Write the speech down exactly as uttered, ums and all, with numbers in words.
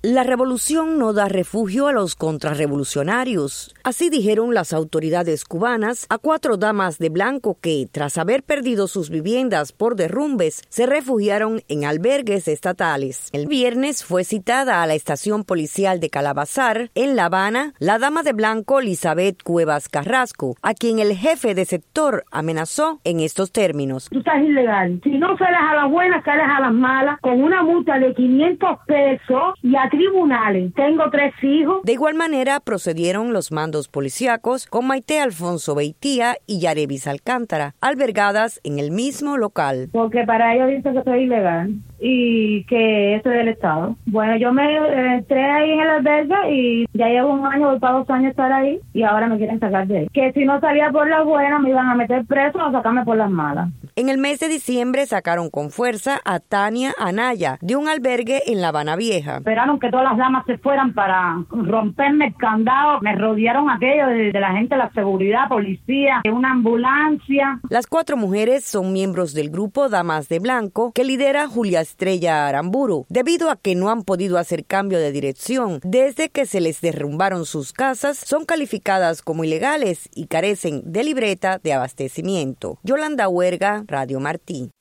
La revolución no da refugio a los contrarrevolucionarios. Así dijeron las autoridades cubanas a cuatro damas de blanco que, tras haber perdido sus viviendas por derrumbes, se refugiaron en albergues estatales. El viernes fue citada a la estación policial de Calabazar, en La Habana, la dama de blanco Elizabeth Cuevas Carrasco, a quien el jefe de sector amenazó en estos términos. Tú estás ilegal. Si no sales a las buenas, sales a las malas, con una multa de quinientos pesos y a tribunales. Tengo tres hijos. De igual manera procedieron los mandos policíacos con Maite Alfonso Beitía y Yarevis Alcántara, albergadas en el mismo local. Porque para ellos dicen que soy ilegal y que esto es del Estado. Bueno, yo me entré ahí en el albergue y ya llevo un año, voy para dos años estar ahí y ahora me quieren sacar de ahí. Que si no salía por las buenas me iban a meter preso o sacarme por las malas. En el mes de diciembre sacaron con fuerza a Tania Anaya de un albergue en La Habana Vieja. Esperaron que todas las damas se fueran para romperme el candado. Me rodearon aquello de, de la gente de la seguridad, policía, de una ambulancia. Las cuatro mujeres son miembros del grupo Damas de Blanco que lidera Julia Estrella Aramburu, debido a que no han podido hacer cambio de dirección. Desde que se les derrumbaron sus casas, son calificadas como ilegales y carecen de libreta de abastecimiento. Yolanda Huerga, Radio Martí.